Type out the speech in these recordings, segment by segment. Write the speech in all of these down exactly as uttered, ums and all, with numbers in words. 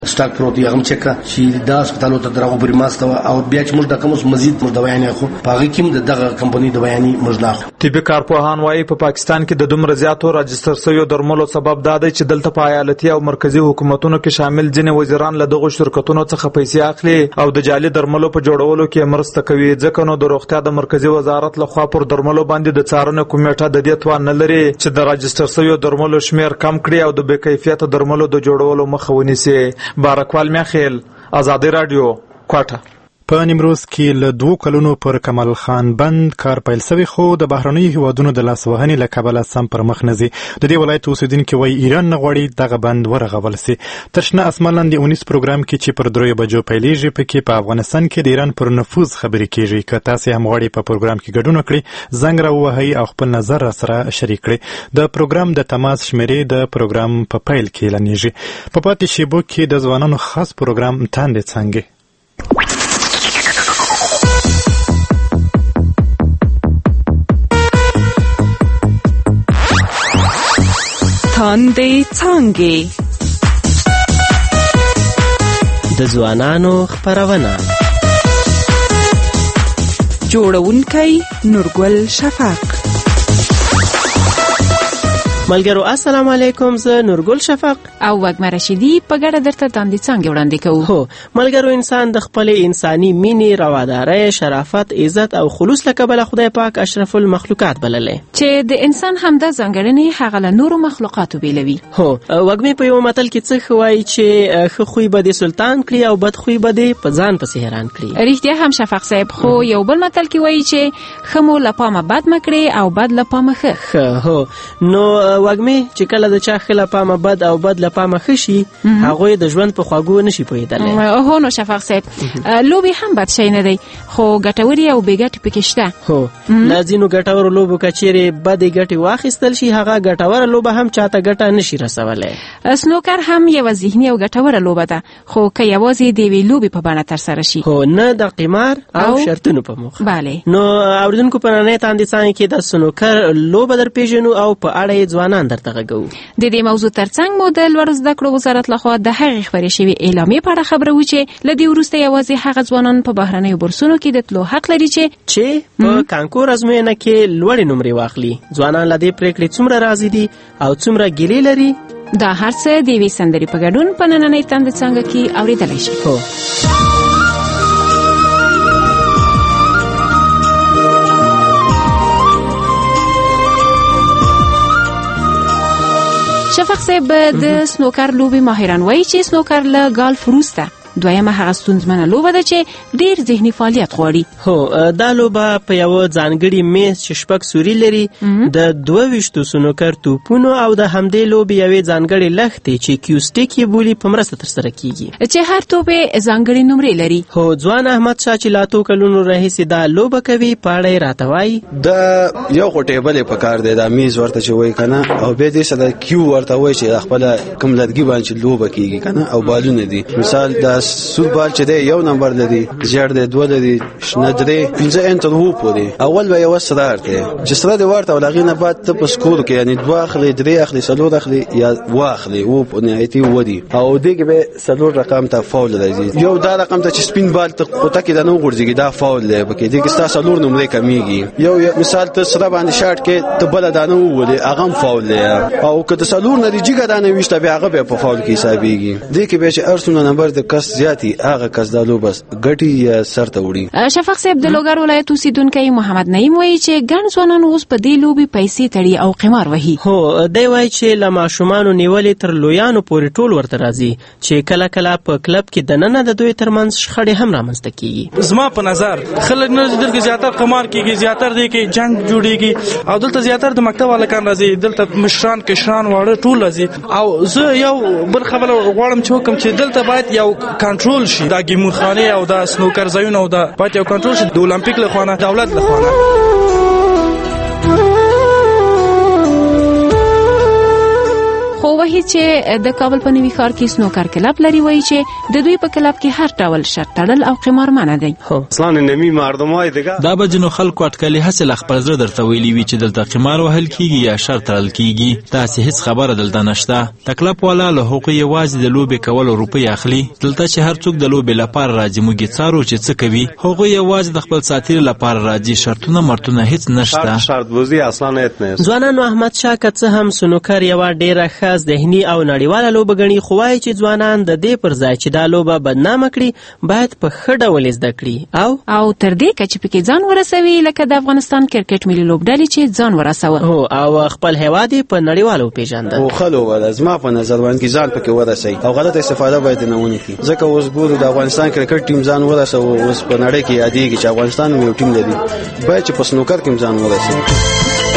سټاک پروت یې هم چکه چې دا هسپتالو ته درغو پرې ماسته او بیا چې موږ د کوم مزید موږ دوايانې خو په هغه کې دغه کمپنۍ دوايانې موږ نه اخلو. طبي کارپوهان وايي په پاکستان کې د دومره زیاتو راجستر شویو درملو سبب دا دی چې دلته په ایالتي او مرکزی حکومتونو کې شامل ځینې وزیران له دغو شرکتونو څخه پیسې اخلي او د جعلي درملو په جوړولو کې مرسته کوي. ځکه نو د روغتیا د مرکزی وزارت لخوا پر درملو باندې د څارنې کمیټه د دې توان نه لري چې د راجستر شویو درملو شمیر کم کړي او د بې کیفیته درملو د جوړولو مخه ونیسي. بارکوال میاخیل، آزادی رادیو، کوټه. په نیمروز کې له دوو کلونو پر کمال خان بند کار پیل شوی خو د بهرنیو هیوادونو د لاسوهنې له کبله سم پر مخ نه ځي. د دې ولایت اوسیدونکي وایي ایران نه غواړي دغه بند ورغول سي. تر شنه اسمان لاندې اونیس پروګرام کې چې پر دریو بجو پیلیږي پکې په افغانستان کې د ایران پر نفوذ خبرې کیږي. که تاسې هم غواړئ په پروګرام کې ګډون وکړئ زنګ راووهئ او خپل نظر راسره شریک کړئ. د پروګرام د تماس شمیرې د پروګرام په پیل کې اعلانیږي. په پاتې شیبو کې د ځوانانو خاص پروګرام تاندې څانګې. تاندې څانګې د ځوانانو خپرونه. جوړونکی نورګل شفق. ملګرو السلام علیکم، زه نورګل شفق او وګمه رشیدی په ګډه درته تاندې څنګه وړاندې کوو. هو ملګرو، انسان د خپل انساني مینې، روادارۍ، شرافت، عزت او خلوص له کبله خدای پاک اشرف المخلوقات بللې چې د انسان همدا ځانګړنې هغه له نورو مخلوقاتو بیلوي. هو وګمه په یو متل کې څه خوایي چې ښه خوی به د سلطان کړي او بد خوی به د په ځان پسې حیران کړي. رښتیا هم شفق صاحب، خو یو بل متل کې وایي چې ښه مو له پامه بد مکړي او بد له پامه ښه. هو نو وګمه چې کله د چا خله پامه بد او بد له پامه خشي هغه د ژوند په خواږو نشي پوهیدلی. هو نو شفق صاحب، لوبي هم بد شي نه دی خو ګټوري او بې ګټې پکې شته. هو لازینو ګټور لوبو کچېره بد ګټي واخیستل شي هغه ګټور لوبه هم چاته ګټه نشي رسولای. سنوکر هم یو ذهني او ګټور لوبه ده خو که یوازې د وی لوبي په بڼه تر سره شي. هو نه د قمار او, او شرطونو په مخ. bale نو اوریدونکو په نړۍ تاندې څنګه کې د سنوکر لوبه در پیژنو او په اړه ځوانان درته غږو. د دې موضوع ترڅنګ مو د لوړ زده کړو وزارت لخوا د هغې خبرې شوې اعلامیې په اړه خبره و چې له دې وروسته یوازې هغه ځوانان په بهرنیو بورسونو کې د تلو حق لري چې چې په کانکور ازموینه کې لوړې نمرې واخلي. ځوانان له دې پریکړې څومره راضي دي او څومره ګیلې لري دا هر څه د یوې سندرې په ګډون په نننۍ تاندې څانګه کې اورېدلی شي. هو شفق صاحب، د سنوکر لوبي ماهران وایي چې سنوکر له ګالف وروسته دویمه هغه ستونزمنه لوبه ده چې ډیر ذهني فعالیت غواړي. هو دا لوبه په یو ځانګړي میز چې شپږ سوري لري د دوه ویشتو سنوکر توپونو او د همدې لوبې یوې ځانګړې لښتې چې کیوسټیک یې بولي په مرسته ترسره کیږي چې هر توپ یې ځانګړې نمرې لري. هو ځوان احمد شاه چې لا اتو کلونو راهیسې دا لوبه کوي په اړه یې راته وایي دا یو خو ټیبل په کار دی، دا میز ورته چې وایي کنه، او بیا دې سره کیو ورته وایي چې خپل کوم لدګي باندې لوبه کیږي کنه، او بالونه دي. مثال دا سور بال چې دی یو نمبر لري، زیړ دی دوه لري، شنه درې، پنځه انټر هو پورې. اول به یو سره ارته چې سره دی ورته ولغینه بعد ته په سکور کې یعنی دوه اخلي، درې اخلي، څلور اخلي یا واخلي او په نهایتي ودی. او دغه به څلور رقم ته فاول راځي. یو دا رقم ته چې سپین بال ته قطه کې د نو ګرځي دا فاول دی، بکې دغه ستاسو څلور نمرې کمیږي. یو مثال ته سره باندې شاټ کې ته بل دانه ولې هغه فاول دی، او که د څلور نتیجه دانه وشته به هغه به په فاول کې حسابيږي. دغه به چې ارسونه نمبر د کس زیاتی هغه کس دالو بس ګټي یا سرته وړي. شفق صاحب، د لوګر ولایت اوسیدونکی محمد نعیم وایي چې ګڼ ځوانان اوس په دې لوبې پیسې تړي او قمار وهي. هو دی وایي چې له ماشومانو نیولې تر لویانو پورې ټول ورته راځي چې کله کله په کلب کې دننه د دوی ترمنځ شخړې هم رامنځته کیږي. زما په نظر خلک نه دلته زیاتره قمار کیږي، زیاتره دی کې جنگ جوړیږي او دلته زیاتره د مکتب والکان راځي، دلته مشران کشران واړه ټول راځي. او زه یو بل خبره غواړم چې حکم چې دلته باید یو کنټرول شي، دا ګیمور خانه او دا سنوکر ځایونه او دا باید یو کنټرول شي د اولمپیک له خوا، دولت له خوا. خو خو وحید چې د کابل په نوي ښار کې سنوکر کلب لري وایي چې د دوی په کلب کې هر ډول شرط تړل او قمار منع دی. اصلا نمی مردم های دیگه دا به جنو خلکو اټکلي حاصل خپل زړه درته ویلي وي چې دلته قمار وهل کیږي یا شرط تړل کیږي. دا هیڅ خبره دلته نشته. تکلف والا له حقوق یوازې د لوبې کولو روپۍ اخلي. دلته چې هر څوک د لوبې لپاره راځي موږ څارو چې څه کوي. هغه یوازې د خپل ساتیر لپاره راځي. شرطونه مرتونه هیڅ نشته. شرط بوزي اصلا نه نه. ځوانانو احمد شاه کڅ هم سنوکر یو ډیره ښه ذهني او نړیواله لوبه ګڼي، خو وایي چې ځوانان د دې پر ځای چې دا لوبه بدنامه کړي باید په ښه ډول زده کړي او او تر دې کچې پکې ځان ورسوي لکه د افغانستان کرکټ ملي لوبډلې چې ځان ورسوه هو او خپل هیواد په نړیوالو پیژنده. او خلو ولا زما په نظر باندې ځان پکې ورسي او غلطه استفاده باید نه ونی کی. ځکه اوس ګورو د افغانستان کرکټ ټیم ځان ورسو اوس په نړۍ کې یادېږي چې افغانستان یو ټیم لري، باید چې په سنوکر کې ځان ورسي.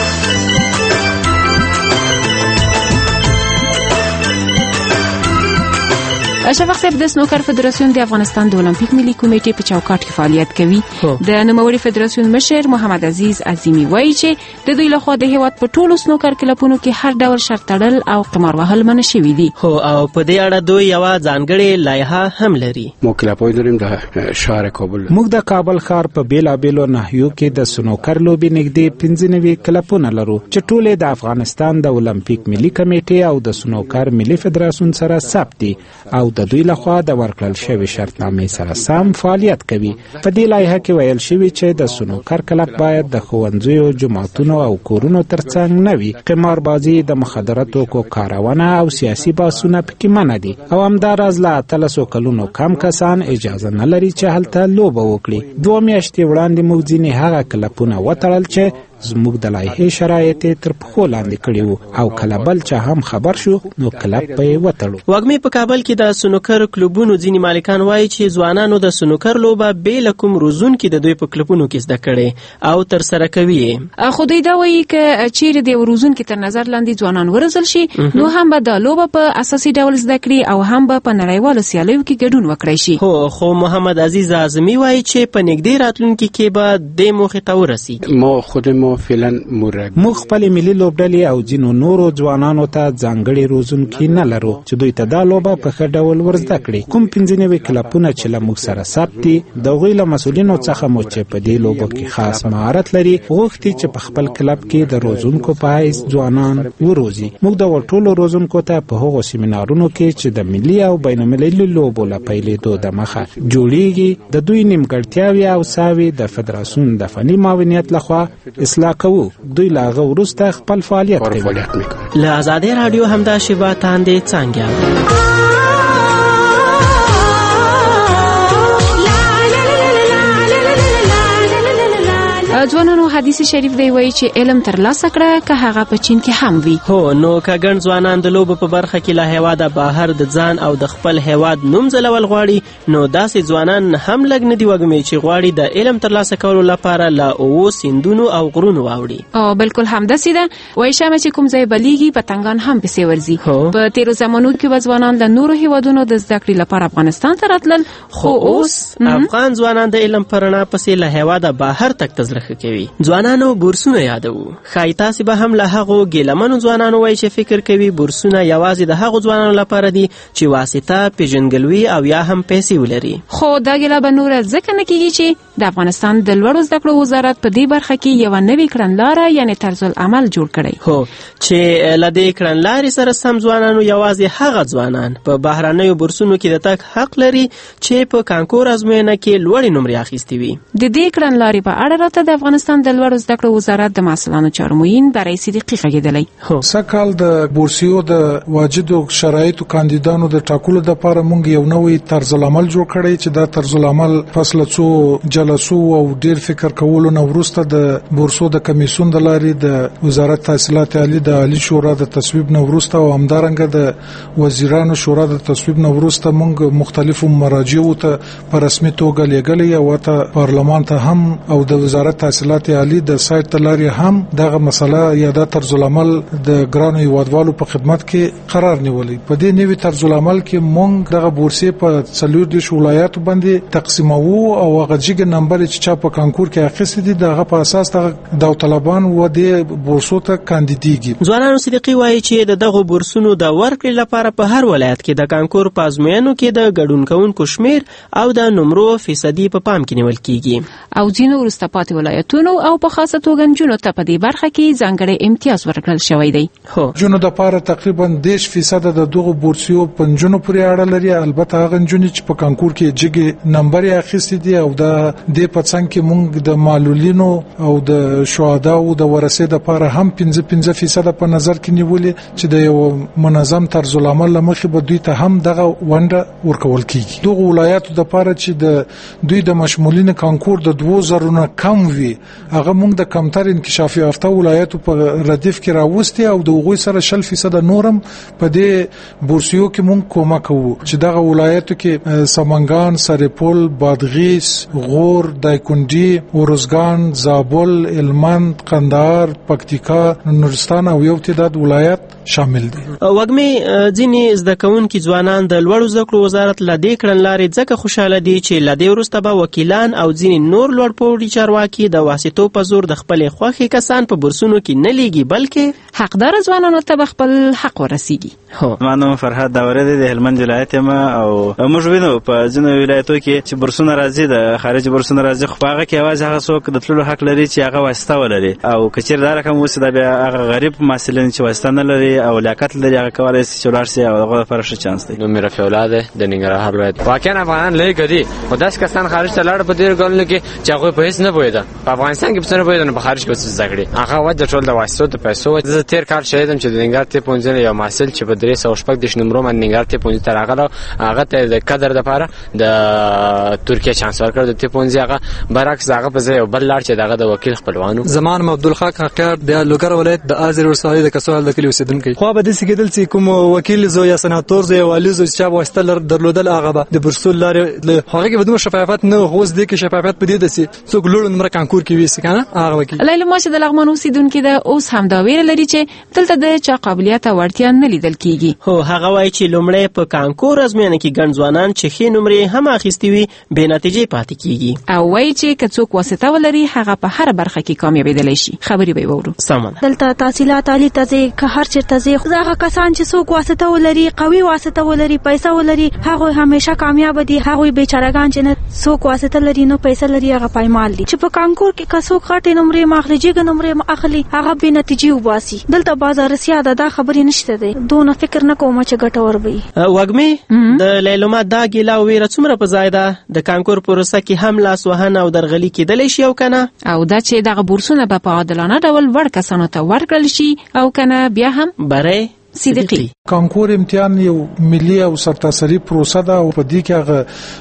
اشرف صاحب د سنوکر فدراسیون د افغانستان د اولمپیک ملي کمیټې په چوکاټ کې فعالیت کوي. د نوموړي فدراسیون مشر محمد عزیز عظیمی وایي چې د دوی لخوا د هیواد په ټولو سنوکر کلبونو کې هر ډول شرط تړل او قمار وهل منع شوي دي. هو او په دې اړه دوی یو ځانګړې لایحه هم لري. مو کلبونه داریم د شهر کابل. موږ د کابل ښار په بیلابیلو ناحیو کې د سنوکر لوبې نږدې پنځه نوي کلبونه لرو چې ټول د افغانستان د اولمپیک ملي کمیټې او د سنوکر ملي فدراسیون سره ثبت دي او د دوی لخوا د ورکړل شوی شرطنامې سره سم فعالیت کوي. په دې لایحه کې ویل شوی چې د سنوکر کلب باید د ښوونځیو، جوماتونو او کورونو ترڅنګ نه وي. قماربازي، د مخدره توکو کارونه او سیاسي بحثونه پکې منع دي او همداراز له اتلسو کلونو کم کسان اجازه نه لري چې هلته لوبه وکړي. دوه میاشتې وړاندې موږ ځینې هغه کلبونه وتړل چې زموږ د لایحې شرایط تر پښو لاندې کړي وو او کله بل چا هم خبر شو نو کلب په یې وتړو. وږمې په کابل کې د سنوکر کلوبونو ځینې مالکان وایي چې ځوانانو د سنوکر لوبه بې له کوم روزونکي د دوی په کلبونو کې زده کړې او ترسره کوي. خو دوی دا وایي که چیرې د روزونکي تر نظر لاندې ځوانان ورزل شي نو هم به د لوبه په اساسي ډول زده کړي او هم به په نړیوالو سیالیو کې ګډون وکړي شي. هو خو محمد عزیز اعظمي وایي چې په نږدې راتلونکي کې به دې موخې ته ورسیږي. ما خودم فعلا مرګ موږ خپل ملي لوبډلې او ځینو نورو ځوانانو ته ځانګړي روزونکي نه لرو چې دوی ته دا لوبه په ښه ډول ورزده کړي. کوم پنځه نوي کلبونه چې له موږ سره ثبت دي د هغوی له مسؤلینو څخه مو چې په دې لوبو کې خاص مهارت لري غوښتي چې په خپل کلب کې د روزونکو په حیث ځوانان وروزي. موږ د ټولو روزونکو ته په هغو سیمینارونو کې چې د ملي او بین المللي لوبو له پیلېدو د مخه جوړیږي د دوی نیمګړتیاوې او ساوې د فدراسیون د فني معاونیت لخوا اصلاح کوو. دوی لا غو وروسته خپل فعالیت کوي. له آزادۍ رادیو همدا شیبه تاندې څنګه ځوانانو حدیث شریف دی وایي چې علم ترلاسه کړه که هغه په چین کې هم وي. هو نو که ګڼ ځوانان د لوبو په برخه کې له هیواده بهر د ځان او د خپل هیواد نوم ځلول غواړي نو داسې ځوانان هم لږ نه دي وږمې چې غواړي د علم ترلاسه کولو لپاره له اوو سیندونو او غرونو واوړي. او بالکل همداسې ده. وایي شمه چې کوم ځای بلیږي پتنګان هم پسې ورځي. په تیرو زمانو کې به ځوانان له نورو هیوادونو د زده کړې لپاره افغانستان ته راتلل خو اوس افغان ځوانان د علم په رڼا پسې له هیواده بهر تګ ته زړه کوي. ځوانانو بورسونه یادوو. ښایي تاسې به هم له هغو ګیلمنو ځوانانو وایي چې فکر کوي بورسونه یوازې د هغو ځوانانو لپاره دي چې واسطه، پیژندګلوي او یا هم پیسې ولري. خو دا ګیله به نوره ځکه نه کېږي چې د افغانستان د لوړو زده کړو وزارت په دې برخه کې یوه نوې کړنلاره یعنې طرز العمل جوړ کړی. هو چې له دې کړنلارې سره سم ځوانانو یوازې هغه ځوانان په بهرنیو بورسونو کې د تګ حق لري چې په کانکور ازموینه کې لوړې نمرې اخیستې وي. د دې کړنلارې په اړه راته د افغانستان د لوړو زده کړو وزارت د مسؤلانو چارو معین برای صدیقي غږېدلی. سږکال د بورسیو د واجدو شرایطو کاندیدانو د ټاکلو لپاره موږ یو نوی طرز العمل جوړ کړی چې دا طرز العمل فصل څو جلسو او ډیر فکر کولو نه وروسته د بورسو د کمیسیون د لارې د وزارت تحصیلات عالی د عالی شورا د تصویب نه وروسته او همدارنګه د وزیرانو شورا د تصویب نه وروسته موږ مختلفو مراجعو ته په رسمي توګه لېږلې او ته پارلمان ته هم او د وزارت تحصیلات عالی د سایت تلاري هم دغه مسله یا د طرز العمل د ګرانو هیوادوالو په خدمت کې قرار نیولې. په دې نوي طرز العمل کې موږ دغه بورسي په څلور دیش ولایاتو باندې تقسیمو او هغه جګ نمبر چې چا په کانکور کې اخیستي دي دغه په اساس د داوطلبان و د بورسو ته کاندیدېږي. ځوانانو صدیقي وایي چې د دغه بورسونو د ورکړې لپاره په هر ولایت کې د کانکور په ازموینو کې د ګډون کوونکو شمیر او د نمرو فیصدي په پام کې نیول کیږي او ځینو وروسته پاتې ولایتونو او په خاصه توګه نجونو ته په دې برخه کې ځانګړی امتیاز ورکړل شوی دی. هو نجونو لپاره تقریبا دیش فیصد د دغه بورسیو پنځونو پورې اړه لري. البته هغه نجونې چې په کانکور کې جګ نمبر یې اخیستي دي او د دې په څنګ کې موږ د معلولینو او د شهدا او د ورثې لپاره هم پنځه پنځه فیصد په نظر کې نیولې چې د یو منظم طرز العمل لمخې به دوی ته هم دغه ونډه ورکول کیږي. دغه ولایتو لپاره چې د دوی د مشمولین کانکور د دوه زره نه کم وي هغه موږ د کمتر انکشاف یافته ولایتو په ردیف کې راوستي او د هغوی سره شل فیصد نورم په دې بورسیو کې موږ کومک کوو چې دغه ولایتو کې سمنګان، سرپل، بادغیس، غور، دایکنډي، اورزګان، زابل، هلمند، قندهار، پکتیکا، نورستان او یو تعداد ولایت شامل دي. وګمې ځینې زده کوونکي ځوانان د لوړو زده کړو وزارت له دې کړنلارې ځکه خوشاله دي چې له دې وروسته به وکیلان او ځینې نور لوړپوړي چارواکي د واسطو په زور د خپلې خوښې کسان په بورسونو کې نه لیږي بلکې حقدار ځوانانو ته خپل حق ورسیږي. هو ما نوم فرهاد داوره دی د هلمند ولایت یم او موږ وینو په ځینو ولایتو کې چې بورسونه راځي د خارجي بورسونه راځي خو هغه کې اواز هغه څوک د تللو حق لري چې هغه واسطه ولري او کچیر دار کوم وسه د هغه غریب مسلین چې واسطه نه لري او لیاقت لري هغه کولای شي چې ولر شي او هغه لپاره ښه چانس دی. نو میرا فولاد د ننګرهار ولایت واقعا افغانان لږ دي او داس کسان خارج ته لاړ په دې ګڼل کې چې هغه په هیڅ نه پوهیدل. په افغانستان کې څنګه پوهیدل په خارج کې څه زګړي هغه وجه ټول د واسطو د پیسو د تیر کال شهیدم چې د ننګرهار ته پونځل یو محصل چې په درې سوه شپږ دیش نمبر باندې ننګرهار ته پونځل تر هغه هغه ته د قدر د لپاره د ترکیه چانس ورکړ د ته پونځل هغه برعکس هغه په ځای بل لاړ چې دغه د وکیل خپلوانو زمان عبدالخاق حقیار د لوګر ولایت د ازر ورسالي د کسوال د کلی اوسیدونکو خو به د سګیدل چې کوم وکیل زو یا سناتور زو یا والی زو چې واسطه لر درلودل هغه به د برسول لارې هغه کې بدون شفافیت نه غوښ دي کې شفافیت پدې دسي څوک لوړ نمبر کانکور کې ویسي کنه هغه وکیل لیلا ماشه د لغمان اوسیدونکو د اوس هم دا ویره لري چې دلته د چا قابلیت او وړتیا نه لیدل کیږي. هو هغه وایي چې لومړی په کانکور ازموینه کې ګڼ ځوانان چې ښې نمرې هم اخیستې وي بې نتیجې پاتې کیږي او وایي چې که څوک واسطه ولري هغه په هر برخه کې کامیابېدلی شي. خبرې به وورو. سمه دلته تحصیلات عالی ته ځي که هر چېرته ځي هغه کسان چې څوک واسطه ولري قوي واسطه ولري پیسې ولري هغه همیشه کامیاب دي. هغه بیچارهګان چې نه څوک واسطه لري نو پیسې لري هغه پایمال دي. چې په کانکور کې که څوک غټې نمرې ماخلي جګ نمرې اخلي هغه بې نتیجې وباسي. دلته بازار سیاده دا خبرې نشته دی دونه فکر نه کوم چې ګټور وي. وګمې د لیلما دا ګیلا ویره څومره په ځای ده د کانکور پروسه کې هم لاس وهنه او درغلي کېدلی شي او کنه او دا چې دغه بورسونه به په عادلانه ډول وړ کسانو ته ورکړل شي او کنه بیا هم بری صدیقي. کانکور امتحان یو ملي او سرتاسري پروسه ده او په دې کې هغه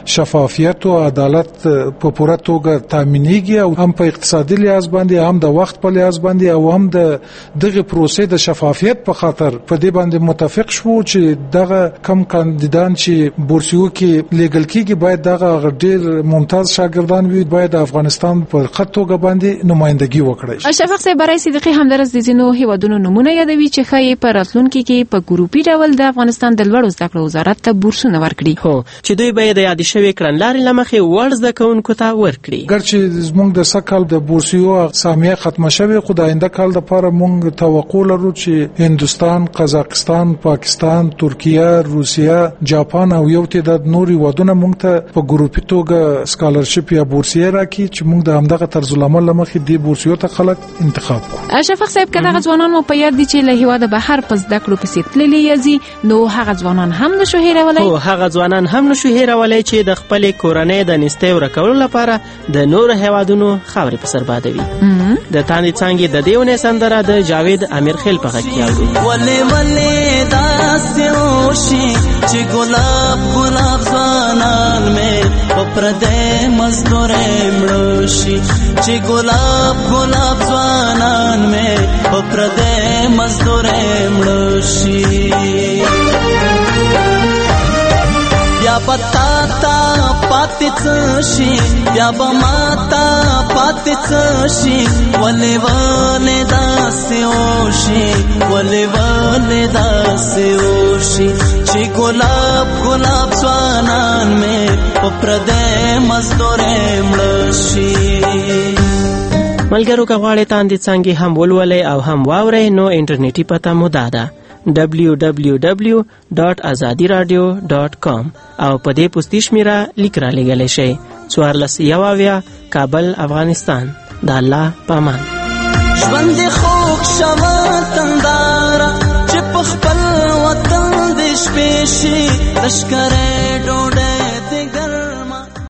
شفافیت او عدالت په پوره توګه تامینېږي او هم په اقتصادي لحاظ باندې هم د وخت په لحاظ باندې او هم د دغه پروسې د شفافیت په خاطر په دې باندې متفق شو چې دغه کم کاندیدان چې بورسیو کې لیګل کیږي باید دغه ډېر ممتاز شاګردان وي باید د افغانستان په خط توګه باندې نمائندګي وکړي. شفاق صاحب برای صدیقي همدارس د ځینو هیوادونو نمونه یادوي چې ښایي په راتلونکي کې په ګروپي ډول د افغانستان د لوړو زده کړو وزارت ته بورسونه ورکړي. هو چې دوی به د یادې شوې کړنلارې له مخې وړ زده کوونکو ته ورکړي. ګرچې زموږ د سکهال د بورسیو سامیه ختمه شوې خو د آینده کال لپاره موږ توقع لرو چې هندوستان، قزاقستان، پاکستان، ترکیه، روسیه، جاپان او یو تعداد نور هیوادونه موږ ته په ګروپي توګه سکالرشپ یا بورسیه راکړي چې موږ د همدغه طرز العمل له مخې دې بورسیو ته خلک انتخاب کړو. شفاق صاحب که دغه ځوانان مو په یاد دي چې له هیواده بهر په زده کړو پسې تللي یزي نو هغه ځوانان هم نشو هیرولای. هو هغه ځوانان هم نشو هیرولای چې د خپل کورنۍ د نستۍ ورکولو لپاره د نور هیوادونو خاورې په سر بادوي. د تاندې څانګې د دیونه سندره د جاوید امیر خیل په غږ کې اوري. ولې ولې داسې وشي چې ګلاب ګلاب ځوانان مې په پردې مزدورې مړه شي چې ګلاب ګلاب ځوانان مې په پردې مزدورې مړه شي. بیا پتا تا پاتې څه شي بیا به ماتا پاتې څه شي ولې ولې داسې وشي ولې ولې داسې وشي چې ګلاب ګلاب ځوانان مې په په پردې مزدورې مړه شي. ملګرو که غواړئ تاندې څانګې هم ولولئ او هم واورئ نو انټرنیټي پته مو دا ده دبلیو دبلیو دبلیو ډاټ ازادي راډیو ډاټ کام او په دې پوسټي شمیره لیک را لېږلی شئ څوارلس یو اویا کابل افغانستان. د الله په امان. ژوند دې خوږ شوه تنداره چې په خپل وطن دې شپې شي تشکرې ډوډۍ